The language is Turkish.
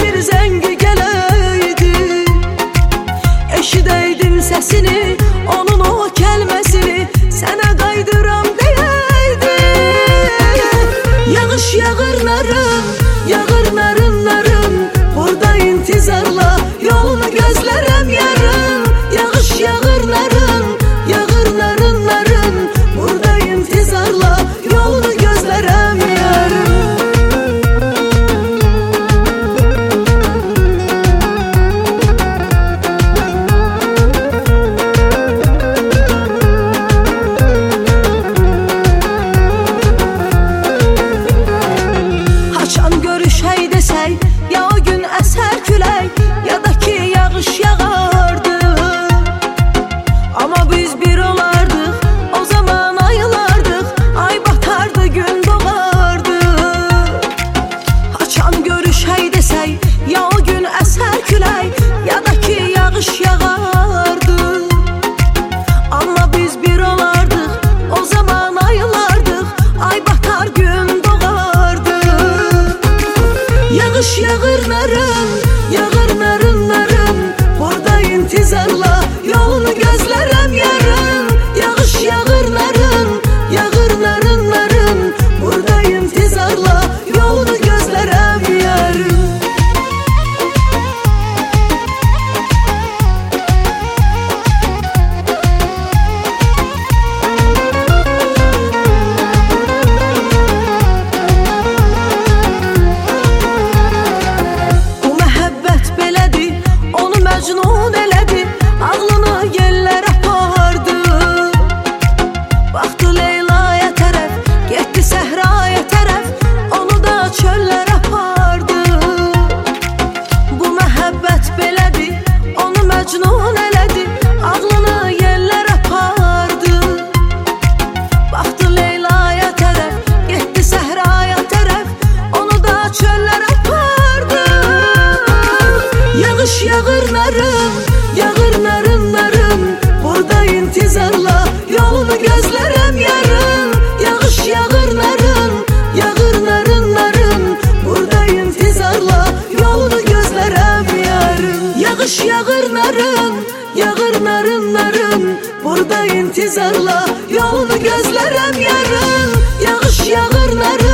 bir zəngi gələydi, eşidəydim səsini, onun o kəlməsini, sənə qaydıram deyəydi. Yağış yağır narım, yağır narım narım, burada intizarla yolunu gözlərəm yarım. Yağış yağır narım, yağır narım narım, burada intizarla yolunu gözlərəm yarım. Haçan görüşək desək, ya o gün əsər külək, ya da ki yağış yağardı. Ama biz bir olardıq, o zaman ayılardıq, ay batardı, gün doğardı. Haçan görüşək desək, ya o gün əsər külək, ya da ki yağış yağardı. Ama biz bir olardıq, o zaman ayılardıq, ay batar, gün doğardı. Yağış yağır narım, yağır narım narım, burada intizarla yolunu gözlərəm yarım. Yağış yağır narım, yağır narım narım, burada intizarla yolunu gözlərəm yarım. Bu məhəbbət belədir, onu məcnun elədi, ağlını yellər apardı. Baxdı Leylaya tərəf, getdi səhraya tərəf, onu da çöllər apardı. Bu məhəbbət belədir, onu məcnun elədi, ağlını yellər apardı. Baxdı Leylaya tərəf, getdi səhraya tərəf, onu da çöllər apardı. Yağış yağır narım, yağır narım narım, burada intizarla yolunu gözlərəm yarım. Yağış yağır narım, yağır narım narım, burada intizarla yolunu gözlərəm yarım. Yağış yağır narım, yağır narım narım, burada intizarla yolunu gözlərəm yarım. Yağış yağır narım.